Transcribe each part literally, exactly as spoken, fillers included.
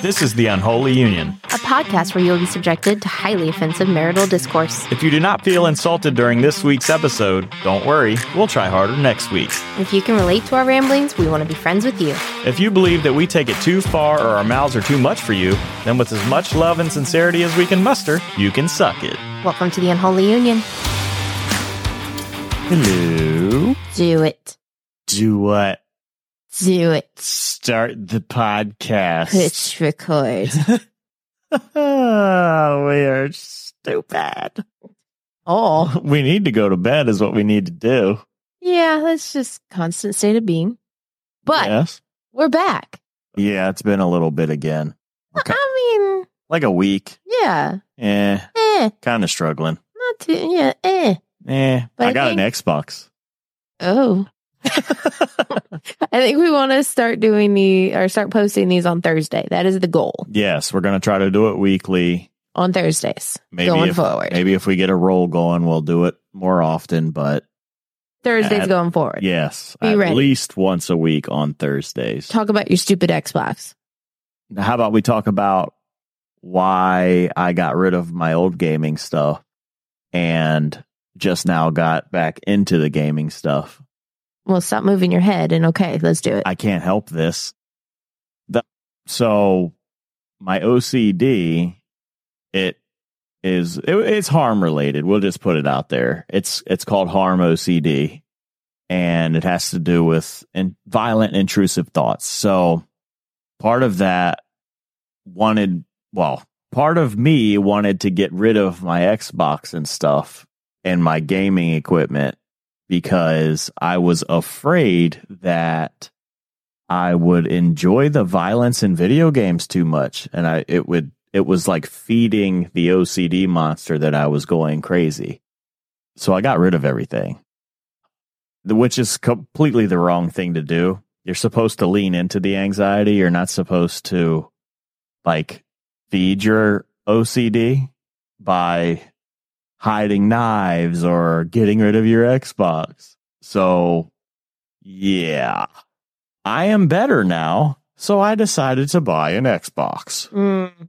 This is The Unholy Union, a podcast where you'll be subjected to highly offensive marital discourse. If you do not feel insulted during this week's episode, don't worry, we'll try harder next week. If you can relate to our ramblings, we want to be friends with you. If you believe that we take it too far or our mouths are too much for you, then with as much love and sincerity as we can muster, you can suck it. Welcome to The Unholy Union. Hello. Do it. Do what? Do it. Start the podcast. Push record. Oh, we are stupid. Oh. We need to go to bed is what we need to do. Yeah, that's just constant state of being. But yes. We're back. Yeah, it's been a little bit again. Okay. I mean, like a week. Yeah. Eh. Eh. Kind of struggling. Not too, yeah, eh. Eh. But I I got think- an Xbox. Oh. I think we want to start doing the or start posting these on Thursday. That is the goal. Yes, we're going to try to do it weekly. On Thursdays. Maybe going if, forward. Maybe if we get a roll going, we'll do it more often. But Thursdays at- going forward. yes, Be at ready. least once a week on Thursdays. Talk about your stupid Xbox. How about we talk about why I got rid of my old gaming stuff and just now got back into the gaming stuff. Well, stop moving your head and okay, let's do it. I can't help this. The, so my O C D, it is it, it's harm related. We'll just put it out there. It's it's called harm O C D, and it has to do with in, violent intrusive thoughts. So part of that wanted, well, part of me wanted to get rid of my Xbox and stuff and my gaming equipment, because I was afraid that I would enjoy the violence in video games too much. And I, it would, it was like feeding the O C D monster that I was going crazy. So I got rid of everything, which is completely the wrong thing to do. You're supposed to lean into the anxiety. You're not supposed to like feed your O C D by hiding knives or getting rid of your Xbox. So, yeah, I am better now. So I decided to buy an Xbox. Mm.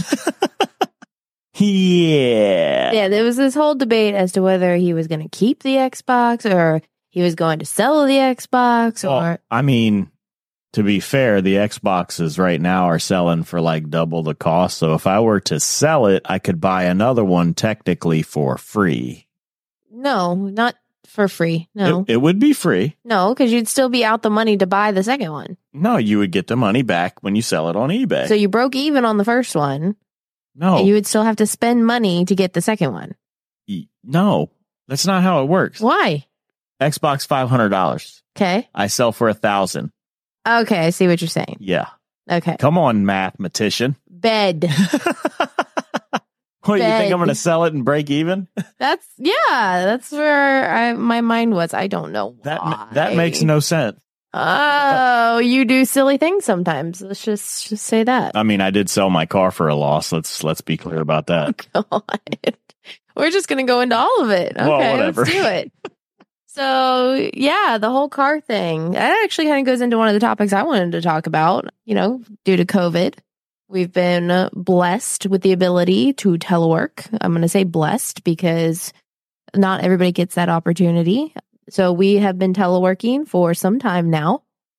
Yeah. Yeah, there was this whole debate as to whether he was going to keep the Xbox or he was going to sell the Xbox or... Well, I mean, to be fair, the Xboxes right now are selling for like double the cost. So if I were to sell it, I could buy another one technically for free. No, not for free. No. It, it would be free. No, because you'd still be out the money to buy the second one. No, you would get the money back when you sell it on eBay. So you broke even on the first one. no, And you would still have to spend money to get the second one. y- no, that's not how it works. Why? Xbox five hundred dollars. Okay. I sell for a thousand. Okay, I see what you're saying. Yeah. Okay. Come on, mathematician. Bed. What, you think Bed. I'm going to sell it and break even? That's, yeah, that's where I, my mind was. I don't know That why. that makes no sense. Oh, you do silly things sometimes. Let's just, just say that. I mean, I did sell my car for a loss. Let's let's be clear about that. God. We're just going to go into all of it. Okay, Well, whatever. let's do it. So, yeah, the whole car thing, that actually kind of goes into one of the topics I wanted to talk about. You know, due to COVID, we've been uh, blessed with the ability to telework. I'm going to say blessed because not everybody gets that opportunity. So we have been teleworking for some time now.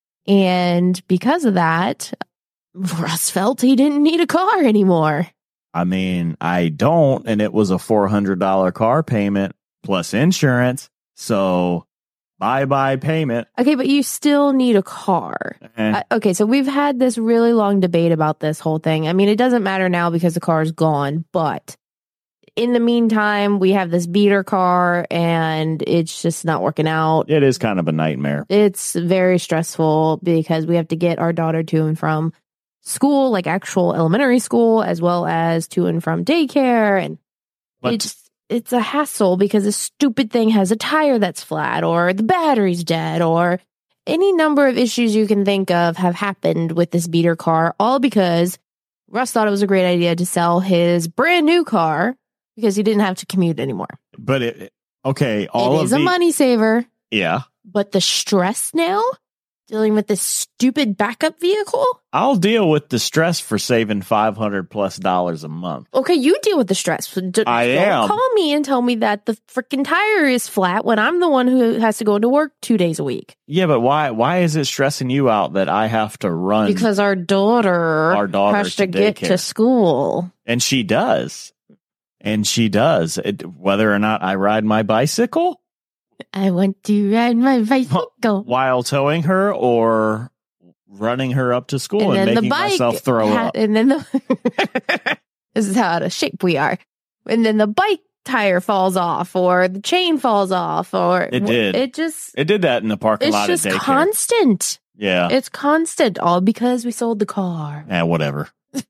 And because of that, Russ felt he didn't need a car anymore. I mean, I don't, and it was a four hundred dollars car payment plus insurance. So, bye-bye payment. Okay, but you still need a car. Eh, Uh, okay, so we've had this really long debate about this whole thing. I mean, it doesn't matter now because the car is gone, but in the meantime, we have this beater car and it's just not working out. it is kind of a nightmare. It's very stressful because we have to get our daughter to and from school, like actual elementary school, as well as to and from daycare. And But it's it's a hassle because this stupid thing has a tire that's flat or the battery's dead or any number of issues you can think of have happened with this beater car, all because Russ thought it was a great idea to sell his brand new car because he didn't have to commute anymore. but it okay, all It of is the a money saver, yeah. but the stress now dealing with this stupid backup vehicle? I'll deal with the stress for saving five hundred plus dollars a month. Okay, you deal with the stress. D- I don't am. Call me and tell me that the freaking tire is flat when I'm the one who has to go into work two days a week. Yeah, but why Why is it stressing you out that I have to run? Because our daughter, Our daughter has to to get daycare. to school. And she does. And she does. It, whether or not I ride my bicycle I want to ride my bicycle. while towing her or running her up to school and, then making myself throw ha- up. And then the this is how out of shape we are. And then the bike tire falls off, or the chain falls off, or It did. It just It did that in the parking it's lot just at daycare. constant. yeah. It's constant, all because we sold the car. Yeah, whatever.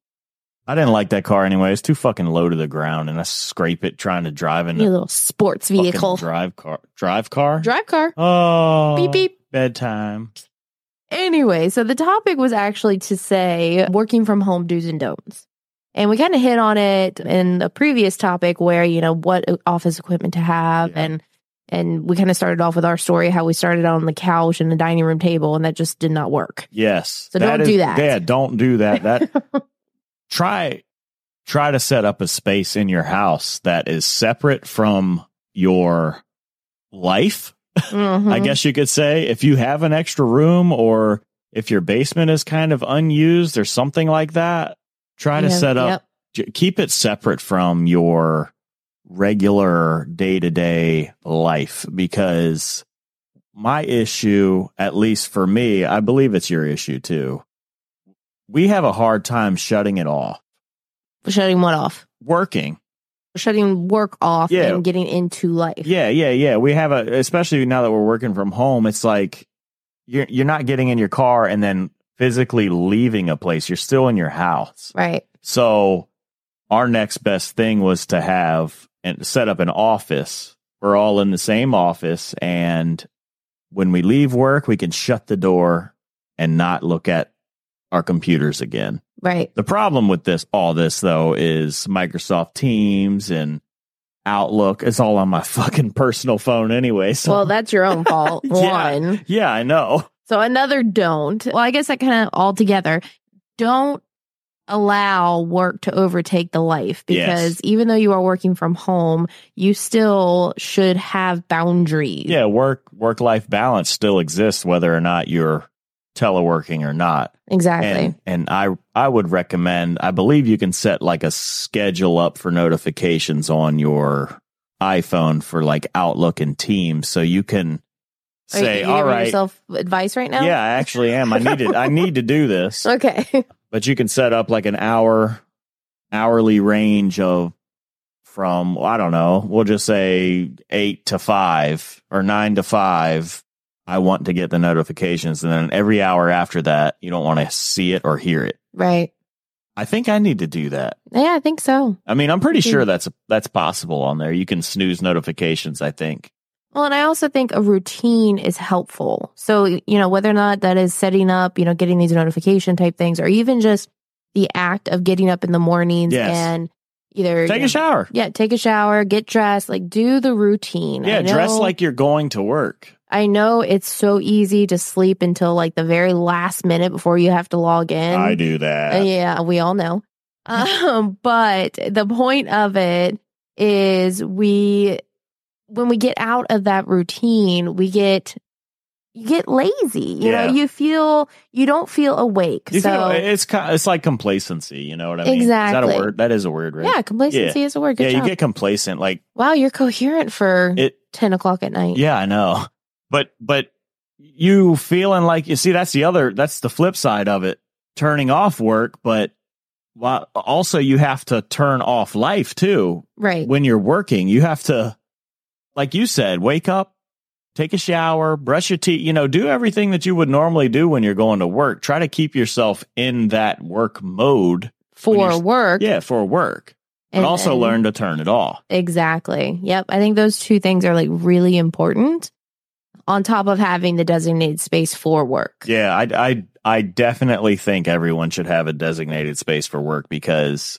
I didn't like that car anyway. It's too fucking low to the ground, and I scrape it trying to drive in Your the little sports fucking vehicle, drive car. Drive car? drive car. Oh. Beep beep. Bedtime. Anyway, so the topic was actually to say working from home do's and don'ts. And we kind of hit on it in the previous topic where, you know, what office equipment to have. Yeah. And and we kind of started off with our story, how we started on the couch and the dining room table, and that just did not work. Yes. So don't is- do that. Yeah, don't do that. That try try to set up a space in your house that is separate from your life. Mhm. I guess you could say, if you have an extra room or if your basement is kind of unused or something like that, try to Yeah, set up, yep. j- keep it separate from your regular day to day life, because my issue, at least for me, I believe it's your issue too. We have a hard time shutting it off, Shutting what off? working. Shutting work off Yeah. and getting into life. Yeah, yeah, yeah. We have a, especially now that we're working from home, it's like you're you're not getting in your car and then physically leaving a place. You're still in your house. Right. So our next best thing was to have and set up an office. We're all in the same office, and when we leave work, we can shut the door and not look at our computers again. Right. The problem with this, all this though, is Microsoft Teams and Outlook. It's all on my fucking personal phone anyway. So Well, that's your own fault. Yeah. One. yeah, I know. So another don't. Well, I guess that kind of all together. Don't allow work to overtake the life, because Yes. even though you are working from home, you still should have boundaries. Yeah, work work life balance still exists whether or not you're teleworking or not. Exactly. And and I I would recommend, I believe you can set like a schedule up for notifications on your iPhone for like Outlook and Teams, so you can Are you- say, you all giving right, yourself advice right now? yeah, I actually am. I need to I need to do this. Okay. But you can set up like an hour hourly range of from, I don't know, we'll just say eight to five or nine to five. I want to get the notifications, and then every hour after that, you don't want to see it or hear it. Right. I think I need to do that. Yeah, I think so. I mean, I'm pretty Mhm. sure that's that's possible on there. You can snooze notifications, I think. Well, and I also think a routine is helpful. So, you know, whether or not that is setting up, you know, getting these notification type things, or even just the act of getting up in the mornings Yes. and either Take you a shower. Yeah, take a shower, get dressed, like do the routine. Yeah, I know, dress like you're going to work. I know it's so easy to sleep until like the very last minute before you have to log in. I do that. Uh, yeah, we all know. Um, but the point of it is we, when we get out of that routine, we get, you get lazy. You Yeah. know, you feel, you don't feel awake. You so feel, it's kind it's like complacency, you know what I mean? Exactly. Is that a word? That is a word, right? yeah, complacency is a word. Good yeah, job. you get complacent. Like Wow, you're coherent for it. ten o'clock at night. Yeah, I know. But but you feeling like, you see, that's the other. That's the flip side of it. Turning off work, but while also you have to turn off life too. Right. When you're working, you have to, like you said, wake up, take a shower, brush your teeth. You know, do everything that you would normally do when you're going to work. Try to keep yourself in that work mode For you're- work. Yeah, for work. But And- also and- learn to turn it off. Exactly. Yep. I think those two things are like really important on top of having the designated space for work. Yeah, I, I, I definitely think everyone should have a designated space for work, because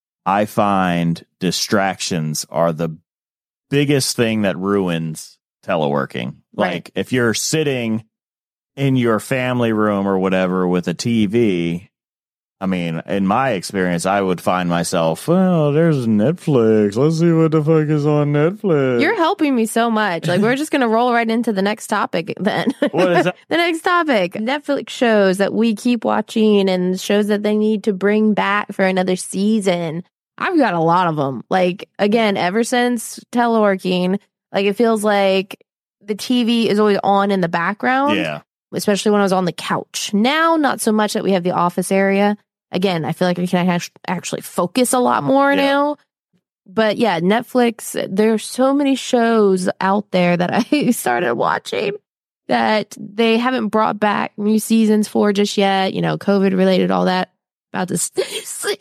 I find distractions are the biggest thing that ruins teleworking. Right. Like if you're sitting in your family room or whatever with a T V, I mean, in my experience, I would find myself, well, there's Netflix. Let's see what the fuck is on Netflix. You're helping me so much. Like, we're just going to roll right into the next topic then. What is that? The next topic. Netflix shows that we keep watching and shows that they need to bring back for another season. I've got a lot of them. Like, again, ever since teleworking, like, it feels like the T V is always on in the background. Yeah. Especially when I was on the couch. Now, not so much that we have the office area. Again, I feel like I can actually focus a lot more yeah. now. But yeah, Netflix, there's so many shows out there that I started watching that they haven't brought back new seasons for just yet. You know, COVID related, all that. About to sleep.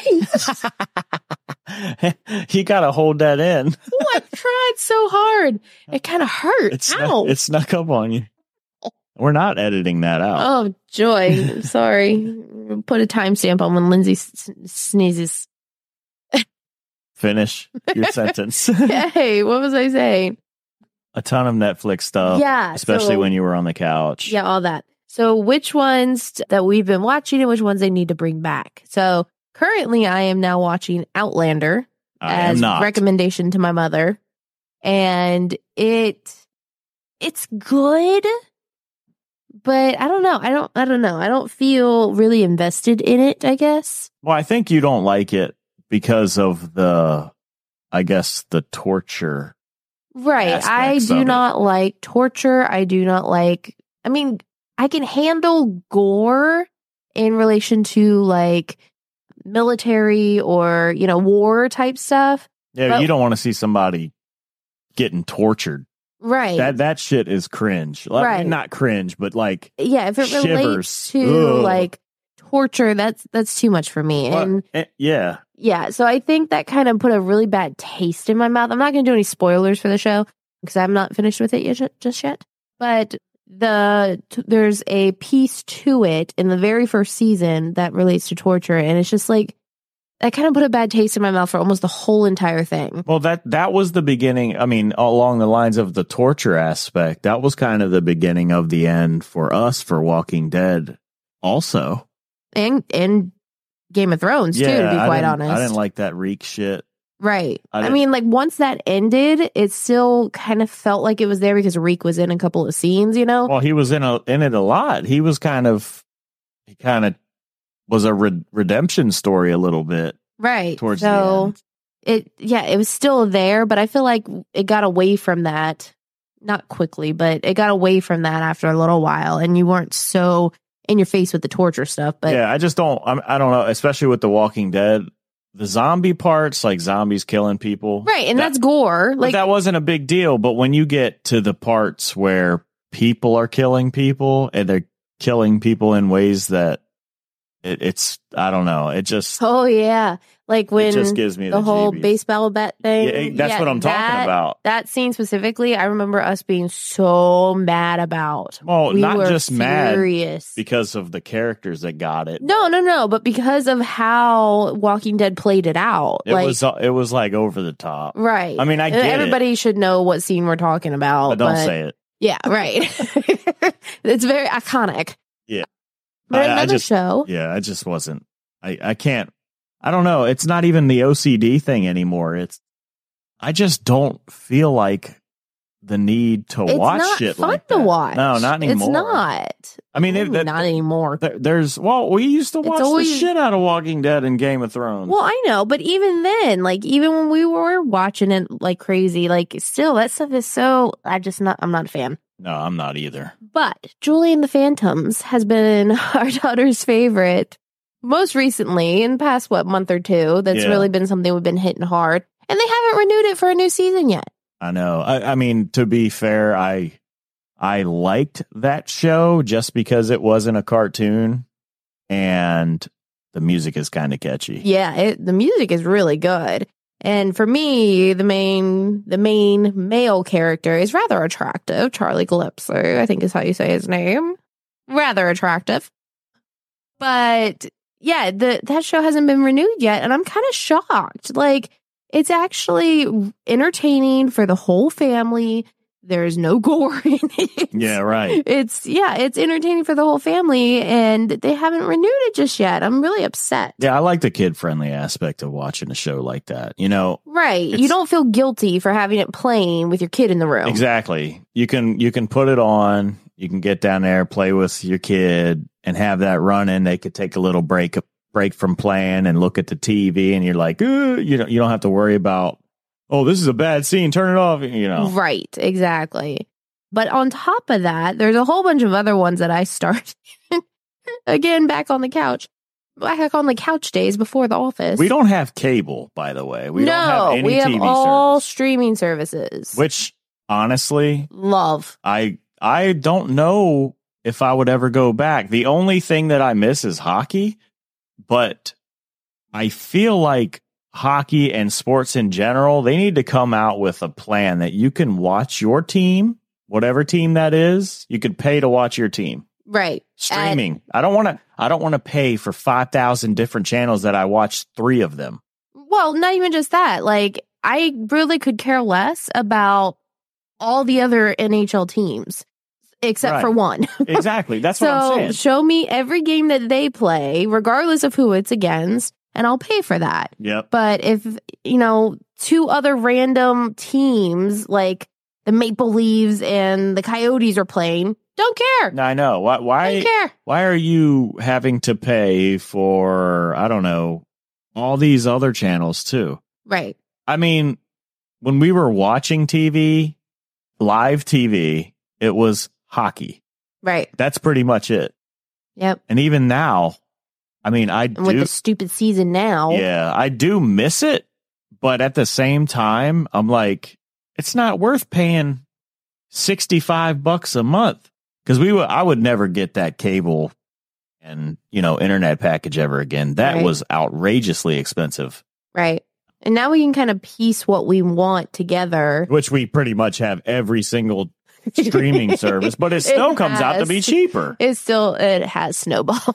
You got to hold that in. Oh, I tried so hard. It kind of hurt. It Ow. Snuck, it snuck up on you. We're not editing that out. Oh, joy. Sorry. Put a timestamp on when Lindsay s- sneezes. Finish your sentence. Hey, what was I saying? A ton of Netflix stuff. Yeah. Especially so, when you were on the couch. Yeah, all that. So which ones that we've been watching and which ones they need to bring back? So currently I am now watching Outlander I as am not. recommendation to my mother. And it it's good. But I don't know. I don't I don't know. I don't feel really invested in it, I guess. Well, I think you don't like it because of the, I guess, the torture. Right. I do not like torture. I do not like, I mean, I can handle gore in relation to like military or, you know, war type stuff. Yeah, but you don't want to see somebody getting tortured. Right. That that shit is cringe. Like, right. Not cringe, but like yeah, if it shivers. relates to Ugh. like torture, that's that's too much for me. Well, and eh, yeah. Yeah, so I think that kind of put a really bad taste in my mouth. I'm not going to do any spoilers for the show because I'm not finished with it yet, just yet. But the t- there's a piece to it in the very first season that relates to torture, and it's just like that kind of put a bad taste in my mouth for almost the whole entire thing. Well, that that was the beginning. I mean, along the lines of the torture aspect, that was kind of the beginning of the end for us for Walking Dead also. And and Game of Thrones, yeah, too, to be I quite didn't, honest. I didn't like that reek shit. Right. I, I mean, like, once that ended, it still kind of felt like it was there because Reek was in a couple of scenes, you know? Well, he was in a in it a lot. He was kind of, he kind of was a re- redemption story a little bit. Right. Towards so the end. It, yeah, it was still there, but I feel like it got away from that. Not quickly, but it got away from that after a little while, and you weren't so in your face with the torture stuff. But yeah, I just don't, I'm, I don't know, especially with The Walking Dead. The zombie parts, like zombies killing people. Right, and that, that's gore. Like that wasn't a big deal, but when you get to the parts where people are killing people and they're killing people in ways that it, it's, I don't know, it just... Oh, yeah. Like when it just gives me the, the whole G Bs. baseball bat thing. Yeah, that's yeah, what I'm talking that, about. That scene specifically, I remember us being so mad about. Well, we not were just furious. mad because of the characters that got it. No, no, no, but because of how Walking Dead played it out. It like, was it was like over the top. Right. I mean, I get Everybody it. should know what scene we're talking about. But don't but, say it. Yeah, right. It's very iconic. Yeah. But I, I another just, show. Yeah, I just wasn't. I, I can't. I don't know. It's not even the O C D thing anymore. It's. I just don't feel like the need to It's watch not shit fun like to that. watch. No, not anymore. It's not. I mean, it, Ooh, that, not anymore. there, there's. Well, we used to It's watch always- the shit out of Walking Dead and Game of Thrones. Well, I know, but even then, like even when we were watching it like crazy, like still that stuff is so. I just not. I'm not a fan. No, I'm not either. But Julie and the Phantoms has been our daughter's favorite. Most recently, in the past, what, month or two, that's Yeah. really been something we've been hitting hard. And they haven't renewed it for a new season yet. I know. I, I mean, to be fair, I I liked that show just because it wasn't a cartoon, and the music is kind of catchy. Yeah, it, the music is really good. And for me, the main the main male character is rather attractive. Charlie Calypso, I think is how you say his name. Rather attractive. But yeah, the that show hasn't been renewed yet, and I'm kind of shocked. Like, it's actually entertaining for the whole family. There's no gore in it. Yeah, right. It's, yeah, it's entertaining for the whole family, and they haven't renewed it just yet. I'm really upset. Yeah, I like the kid-friendly aspect of watching a show like that. You know, right. You don't feel guilty for having it playing with your kid in the room. Exactly. You can you can put it on. You can get down there, play with your kid, and have that running. They could take a little break break from playing and look at the T V, and you're like, Ooh, you don't you don't have to worry about, oh, this is a bad scene, turn it off, you know. Right, exactly. But on top of that, there's a whole bunch of other ones that I started. Again, back on the couch. Back on the couch days before The Office. We don't have cable, by the way. We no, don't have any we have T V all service. streaming services. Which, honestly, love. I I don't know if I would ever go back. The only thing that I miss is hockey, but I feel like hockey and sports in general, they need to come out with a plan that you can watch your team, whatever team that is, you could pay to watch your team. Right. Streaming. And, I don't want to I don't want to pay for five thousand different channels that I watch three of them. Well, not even just that. Like, I really could care less about all the other N H L teams except Right. for one. Exactly. That's so what I'm saying. show me every game that they play, regardless of who it's against, and I'll pay for that. Yep. But if, you know, two other random teams like the Maple Leafs and the Coyotes are playing, don't care. I know. Why why Don't care. why are you having to pay for, I don't know, all these other channels too? Right. I mean, when we were watching T V, live T V, it was hockey. Right. That's pretty much it. Yep. And even now, I mean, I And with do the stupid season now. Yeah, I do miss it, but at the same time, I'm like, it's not worth paying sixty-five bucks a month, because we would, I would never get that cable and, you know, internet package ever again. That Right. was outrageously expensive, Right. And now we can kind of piece what we want together. which we pretty much have every single streaming service, but it still It comes out to has. be cheaper. It still, it has snowballed.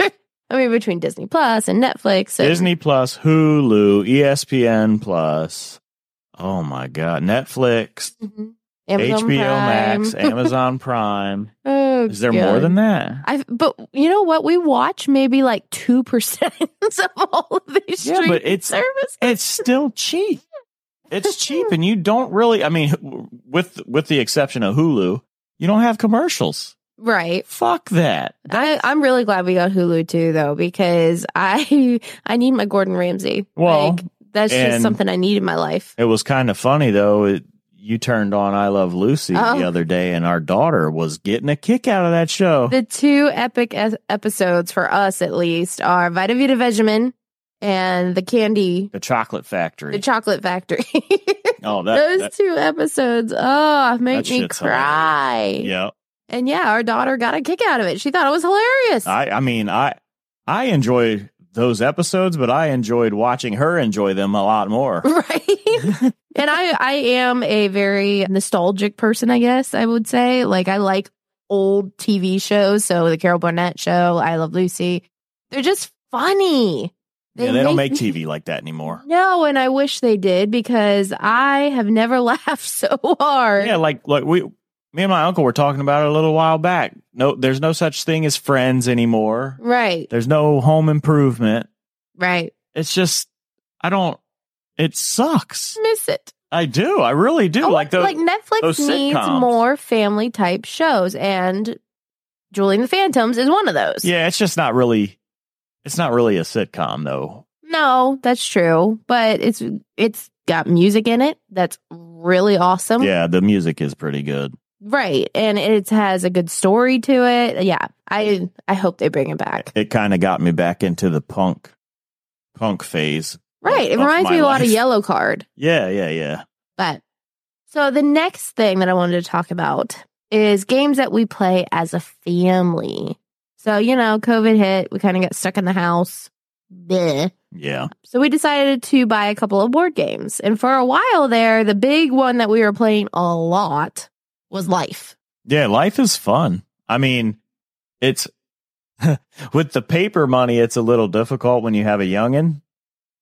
I mean, between Disney Plus and Netflix. And, Disney Plus, Hulu, E S P N Plus. Oh my God. Netflix, Mhm. Amazon H B O Prime. Max, Amazon Prime. Oh, Is there God. more than that? I but you know what? We watch maybe like two percent of all of these Yeah, streaming but it's- services. It's still cheap. It's cheap, and you don't really. I mean, with with the exception of Hulu, you don't have commercials. Right. Fuck that. I, I'm really glad we got Hulu too, though, because I I need my Gordon Ramsay. Well, like, that's just and- something I need in my life. It was kind of funny though. It, you turned on I Love Lucy Oh. the other day, and our daughter was getting a kick out of that show. The two epic es- episodes for us, at least, are Vita Vita Vegemin and the Candy, The Chocolate Factory. the Chocolate Factory. oh, that, Those that two episodes, oh, make That me shit's cry. yeah. And yeah, our daughter got a kick out of it. She thought it was hilarious. I I mean I I enjoyed those episodes, but I enjoyed watching her enjoy them a lot more. Right. And I, I am a very nostalgic person, I guess I would say. Like, I like old T V shows. So the Carol Burnett show, I Love Lucy. They're just funny. yeah, they don't make me- T V like that anymore. No, and I wish they did, because I have never laughed so hard. Yeah, like like we, me and my uncle were talking about it a little while back. No, there's no such thing as Friends anymore. Right. There's no Home Improvement. Right. It's just I don't. It sucks. Miss it. I do. I really do. Oh, like those. like Netflix those needs sitcoms. more family type shows, and Julie and the Phantoms is one of those. Yeah, it's just not really. It's not really a sitcom though. No, that's true, but it's it's got music in it that's really awesome. Yeah, the music is pretty good. Right, and it has a good story to it. Yeah, I I hope they bring it back. It kind of got me back into the punk, punk phase. Right, it of reminds my me a lot of life. Yellow Card. Yeah, yeah, yeah. But so the next thing that I wanted to talk about is games that we play as a family. So, you know, COVID hit, we kind of got stuck in the house. Bleh. Yeah. So we decided to buy a couple of board games. And for a while there, the big one that we were playing a lot was Life. Yeah, life is fun. I mean, it's with the paper money, it's a little difficult when you have a youngin'.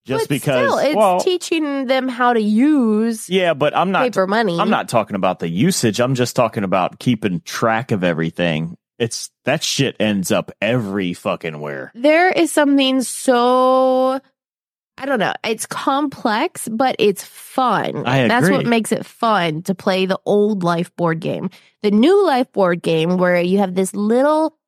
just but because. Still, it's well, teaching them how to use yeah, but I'm not paper money. I'm not talking about the usage. I'm just talking about keeping track of everything. It's that shit ends up every fucking where. There is something so, I don't know, it's complex, but it's fun. I agree. That's what makes it fun to play the old Life board game. The new Life board game, where you have this little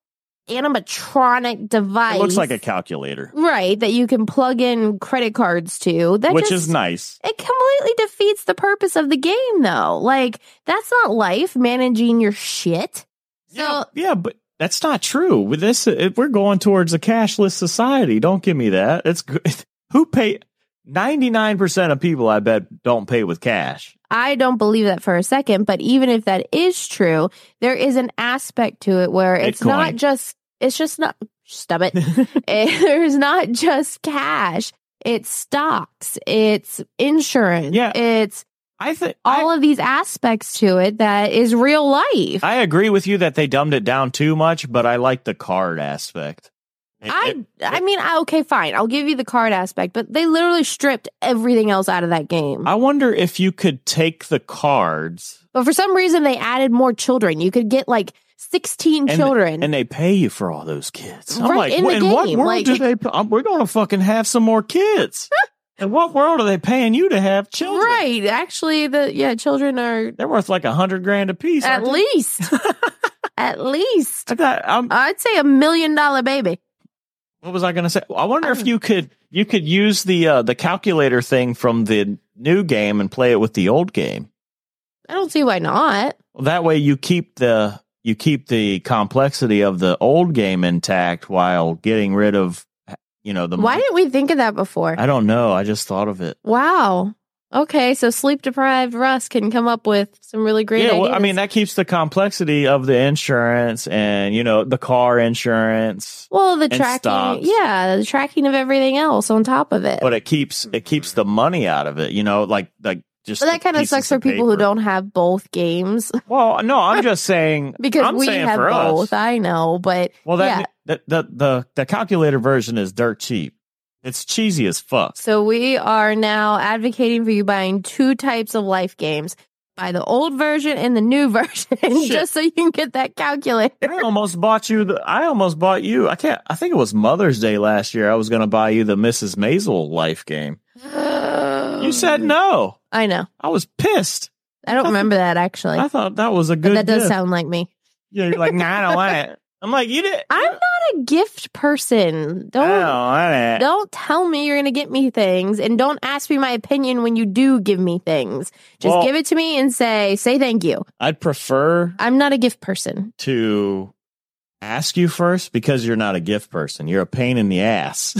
animatronic device. It looks like a calculator. Right, that you can plug in credit cards to. That Which just, is nice. It completely defeats the purpose of the game, though. Like, that's not life, managing your shit. So, yeah, yeah, but that's not true. With this, it, we're going towards a cashless society. Don't give me that. It's good. Who pay? ninety-nine percent of people, I bet, don't pay with cash. I don't believe that for a second, but even if that is true, there is an aspect to it where it's Bitcoin. not just, it's just not, stop it. It- There's not just cash. It's stocks. It's insurance. Yeah. It's I think all of these aspects to it that is real life. I agree with you that they dumbed it down too much, but I like the card aspect. It- I it- I mean, I- okay, fine. I'll give you the card aspect, but they literally stripped everything else out of that game. I wonder if you could take the cards But for some reason, they added more children. You could get like sixteen and, children. and they pay you for all those kids. I'm Right, like, in the in what game, world like- do they? um, We're going to fucking have some more kids. In what world are they paying you to have children? Right. Actually, the yeah, children are They're worth like a hundred grand a piece. at aren't they? least at least I thought, I'm, I'd say a million dollar baby. what was I going to say? I wonder if you could you could use the uh, the calculator thing from the new game and play it with the old game. I don't see why not. Well, that way you keep the you keep the complexity of the old game intact while getting rid of, you know, the. Why didn't we think of that before? I don't know. I just thought of it. Wow. Okay, so sleep deprived Russ can come up with some really great Yeah, ideas. well, I mean that keeps the complexity of the insurance and, you know, the car insurance, well, the and tracking, stocks. yeah, the tracking of everything else on top of it. but it keeps it keeps the money out of it. You know, like like just. But that the kind of pieces sucks for people who paper. don't have both games Well, no, I'm just saying because I'm we saying have for both. us. I know, but Well, yeah. that the, the the the calculator version is dirt cheap. It's cheesy as fuck. So we are now advocating for you buying two types of life games. Buy the old version and the new version, just so you can get that calculator. I almost bought you the. I almost bought you. I can't. I think it was Mother's Day last year. I was going to buy you the Missus Maisel life game. You said no. I know. I was pissed. I don't remember that actually. I thought that was a But good. that does gift. sound like me. Yeah, you're like, nah, I don't want it. I'm like, you did. I'm not a gift person. I Don't don't want it. don't tell me you're going to get me things, and don't ask me my opinion when you do give me things. Just Well- give it to me and say say thank you. I'd prefer I'm not a gift person. to ask you first because you're not a gift person. You're a pain in the ass.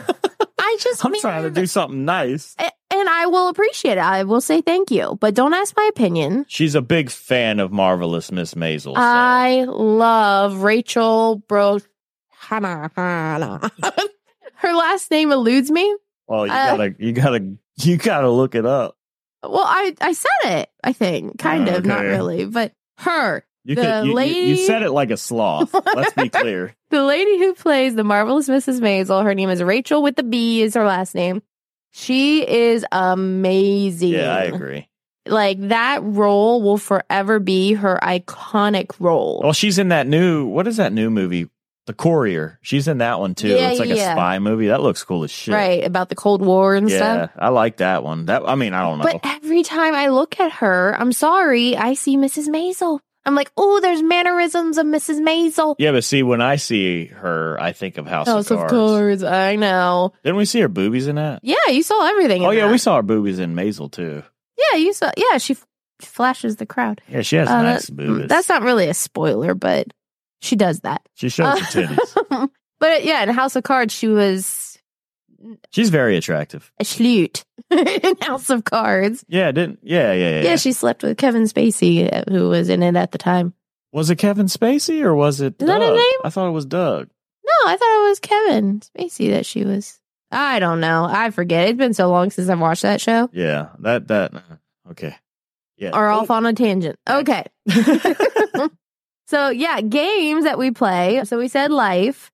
I just I'm mean, trying to do something nice. a- and I will appreciate it. I will say thank you, but don't ask my opinion. She's a big fan of Marvelous Miss Maisel. so- I love Rachel Bro. Hana, Hana. Her last name eludes me. well, you uh, gotta, you gotta, you gotta look it up. Well, I I said it. I think kind of, not Okay. really, but her. You The could, you, you- you lady- said it like a sloth. Let's be clear. The lady who plays the marvelous Missus Maisel, her name is Rachel with the B is her last name. She is amazing. Yeah, I agree. Like that role will forever be her iconic role. Well, she's in that new. What is that new movie? The Courier. She's in that one too. Yeah, it's like yeah. a spy movie. That looks cool as shit. Right, about the Cold War and Yeah, stuff. I like that one. That I mean, I don't know. But every time I look at her, I'm sorry, I see Missus Maisel. I'm like, oh, there's mannerisms of Missus Maisel. yeah, but see, when I see her, I think of House, House of of Cards. Cards. I know. Didn't we see her boobies in that? Yeah, you saw everything. Oh in yeah, that. we saw her boobies in Maisel too. Yeah, you saw. Yeah, she f- flashes the crowd. Yeah, she has Uh, nice that- boobies. That's not really a spoiler, but she does that. She shows her titties. But yeah, in House of Cards, she was She's very attractive. a schloot in House of Cards. Yeah, didn't? Yeah, yeah, yeah. Yeah, she slept with Kevin Spacey, uh, who was in it at the time. Was it Kevin Spacey or was it Is Doug? that his name? I thought it was Doug. No, I thought it was Kevin Spacey that she was. I don't know. I forget. It's been so long since I've watched that show. Yeah, that that. Okay. Yeah. Or off on a tangent. Okay. So yeah, games that we play. So we said life.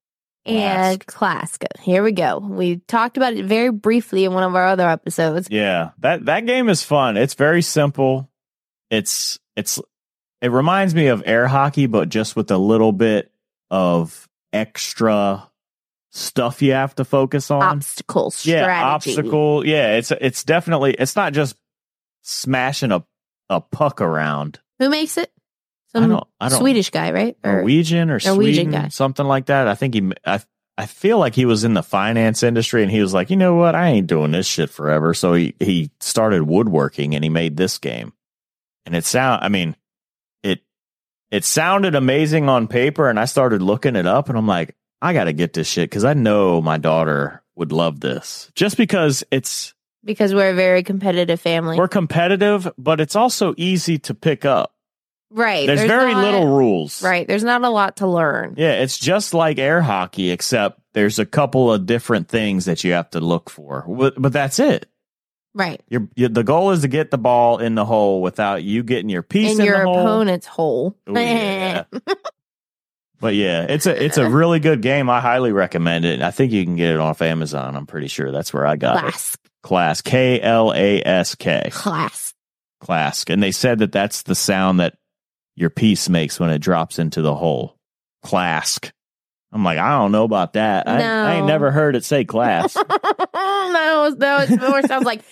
and Clask. Here we go. We talked about it very briefly in one of our other episodes. Yeah, that that game is fun. It's very simple. It's it's it reminds me of air hockey, but just with a little bit of extra stuff you have to focus on. Obstacle strategy. Yeah, obstacle. Yeah, it's it's definitely it's not just smashing a a puck around. Who makes it? Some I don't, I don't, Swedish guy, right? Or Norwegian or Norwegian Sweden, guy. something like that. I think he. I I feel like he was in the finance industry, and he was like, you know what, I ain't doing this shit forever. So he he started woodworking, and he made this game. And it sound. I mean, it it sounded amazing on paper, and I started looking it up, and I'm like, I got to get this shit because I know my daughter would love this, just because it's because we're a very competitive family. We're competitive, but it's also easy to pick up. Right. There's, there's very not, little rules. Right. There's not a lot to learn. Yeah, it's just like air hockey, except there's a couple of different things that you have to look for. But, but that's it. Right. You're, you, the goal is to get the ball in the hole without you getting your piece in, in your the hole. opponent's hole. Ooh, yeah. But yeah, it's a it's a really good game. I highly recommend it. I think you can get it off Amazon. I'm pretty sure that's where I got Clask. it. Clask. K L A S K. Clask. Clask. And they said that that's the sound that your piece makes when it drops into the hole. Clask. I'm like, I don't know about that. I, no. I ain't never heard it say class. no, no, it more sounds like.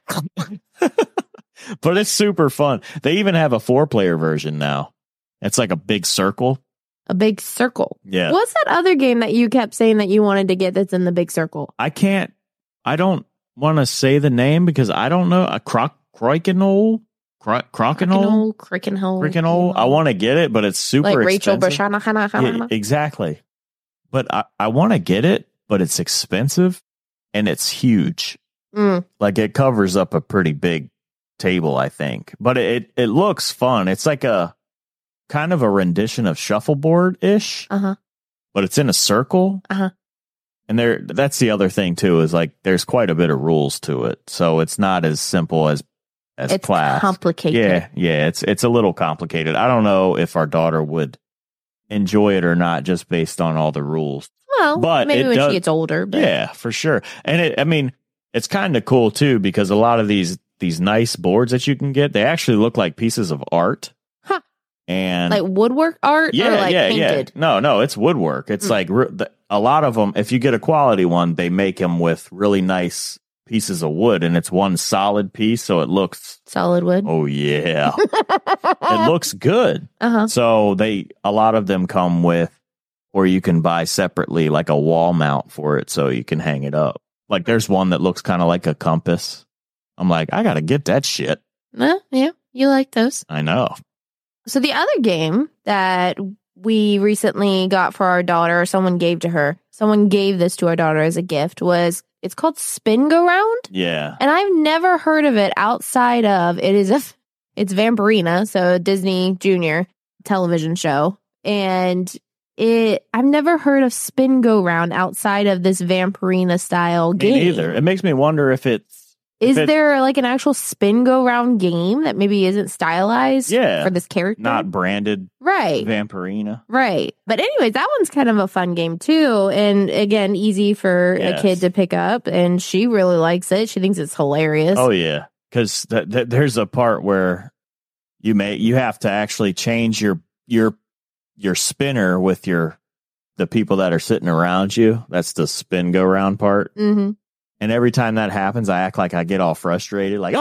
But it's super fun. They even have a four-player version now. It's like a big circle. A big circle. Yeah. What's that other game that you kept saying that you wanted to get that's in the big circle? I can't. I don't want to say the name because I don't know. A croc, crokinole. Cro- Crokinole? Crickенhole. Crickенole. I want to get it, but it's super like Rachel expensive. Brashana. Yeah, exactly. But I, I want to get it, but it's expensive and it's huge. Mm. Like it covers up a pretty big table, I think. But it, it looks fun. It's like a kind of a rendition of shuffleboard-ish. Uh-huh. But it's in a circle. Uh-huh. And there that's the other thing too, is like there's quite a bit of rules to it. So it's not as simple as As it's class. complicated. Yeah, yeah, it's it's a little complicated. I don't know if our daughter would enjoy it or not, just based on all the rules. Well, but maybe when does, she gets older. But. Yeah, for sure. And it, I mean, it's kind of cool too because a lot of these these nice boards that you can get, they actually look like pieces of art. Huh. And like woodwork art, yeah, or like yeah, painted? yeah. No, no, it's woodwork. It's mm. like the, a lot of them. If you get a quality one, they make them with really nice pieces of wood, and it's one solid piece, so it looks solid wood. Oh yeah, it looks good. Uh-huh. So they a lot of them come with, or you can buy separately, like a wall mount for it, so you can hang it up. Like there's one that looks kind of like a compass. I'm like, I gotta get that shit. Uh, yeah, you like those? I know. So the other game that we recently got for our daughter, or someone gave to her, someone gave this to our daughter as a gift, was it's called Spin Go Round. Yeah. And I've never heard of it outside of, it is a, it's Vampirina, so a Disney Junior television show. And it, I've never heard of Spin Go Round outside of this Vampirina style me game. Neither. It makes me wonder if it's, Is it, there like an actual spin go round game that maybe isn't stylized yeah, for this character? Not branded. Right. Vampirina. Right. But anyways, that one's kind of a fun game too. And again, easy for yes. a kid to pick up. And she really likes it. She thinks it's hilarious. Oh, yeah. Because th- th- there's a part where you may you have to actually change your your your spinner with your the people that are sitting around you. That's the spin go round part. Mm-hmm. And every time that happens, I act like I get all frustrated, like,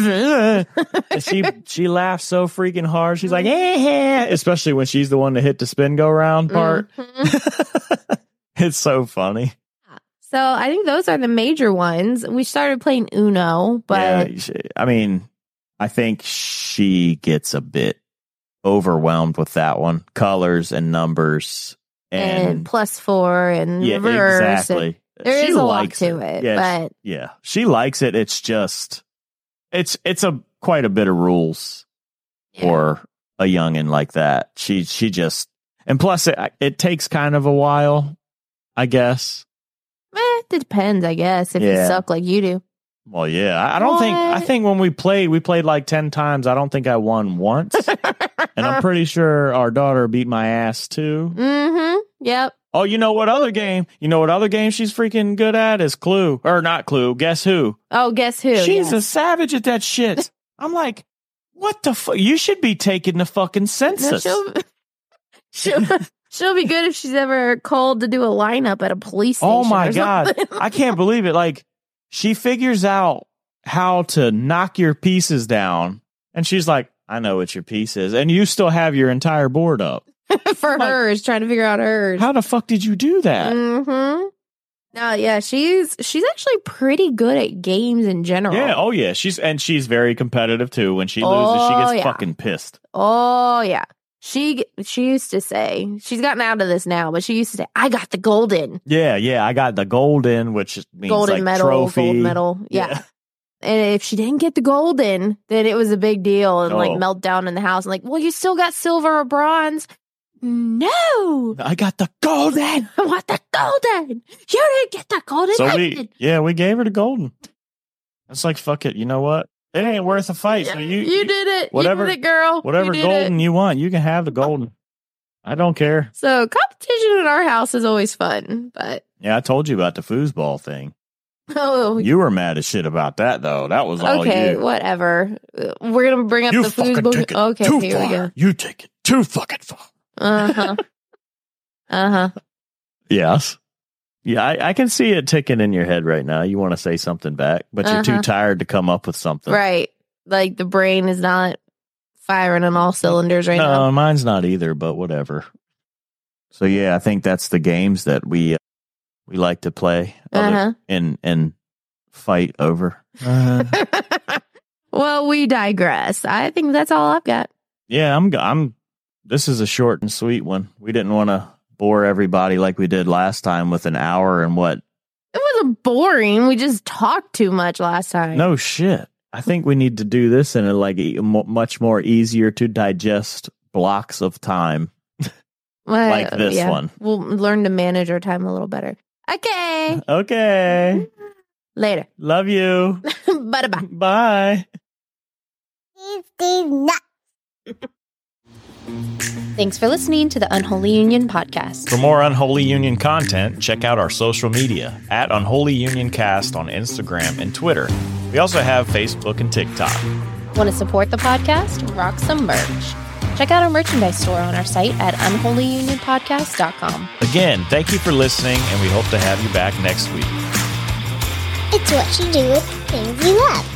oh, and she she laughs so freaking hard. She's like, eh, especially when she's the one to hit the spin go round part. Mm-hmm. It's so funny. So I think those are the major ones. We started playing Uno, but yeah, I mean, I think she gets a bit overwhelmed with that one. Colors and numbers and, and plus four and yeah, reverse. Exactly. And there she is a lot likes to it, it, yeah, but she, yeah, she likes it. It's just, it's it's a quite a bit of rules yeah. for a youngin like that. She she just, and plus it it takes kind of a while, I guess. Eh, it depends, I guess, if yeah. you suck like you do. Well, yeah, I, I don't what? think I think when we played, we played like ten times. I don't think I won once, and I'm pretty sure our daughter beat my ass too. Mm-hmm. Yep. Oh, you know what other game? You know what other game she's freaking good at is Clue. Or not Clue. Guess Who? Oh, Guess Who? She's yes. a savage at that shit. I'm like, what the fuck? You should be taking the fucking census. No, she'll, she'll, she'll be good if she's ever called to do a lineup at a police station. Oh my or God. something. I can't believe it. Like, she figures out how to knock your pieces down. And she's like, I know what your piece is. And you still have your entire board up. For like, hers, trying to figure out hers. How the fuck did you do that? Mm-hmm. No, yeah, she's she's actually pretty good at games in general. Yeah, oh yeah. She's and she's very competitive too. When she loses, Oh, she gets yeah. fucking pissed. Oh yeah. She she used to say, she's gotten out of this now, but she used to say, I got the golden. Yeah, yeah. I got the golden, which means Golden like medal, trophy. gold medal. Yeah. Yeah. And if she didn't get the golden, then it was a big deal and Oh. like meltdown in the house. And like, well, you still got silver or bronze. No, I got the golden. I want the golden. You didn't get the golden. So I we, did. yeah, we gave her the golden. It's like, fuck it. You know what? It ain't worth a fight. So you, you did it. whatever- you did it, girl. whatever You did golden it. you want, you can have the golden. I don't care. So competition in our house is always fun, but Yeah, I told you about the foosball thing. oh, You were mad as shit about that, though. That was all okay, you. whatever. Uh, We're gonna bring up You the fucking foosball. take it Okay, too here far. we go. You take it too fucking far. Uh huh. uh huh. Yes. Yeah, I, I can see it ticking in your head right now. You want to say something back, but you're too Uh-huh. tired to come up with something. Right. Like the brain is not firing on all cylinders right no, now. mine's not either, but whatever. So yeah, I think that's the games that we uh, we like to play other- Uh-huh. and and fight over. Uh, Well, we digress. I think that's all I've got. yeah, I'm I'm. This is a short and sweet one. We didn't want to bore everybody like we did last time with an hour and what? It wasn't boring. We just talked too much last time. No shit. I think we need to do this in a like a mo- much more easier to digest blocks of time. Well, like this yeah. one. We'll learn to manage our time a little better. Okay. Okay. Later. Love you. Bye bye. Bye. Thanks for listening to the Unholy Union podcast. For more Unholy Union content, check out our social media at Unholy Union Cast on Instagram and Twitter. We also have Facebook and TikTok. Want to support the podcast? Rock some merch. Check out our merchandise store on our site at unholy union podcast dot com. Again, thank you for listening, and we hope to have you back next week. It's what you do with things you love.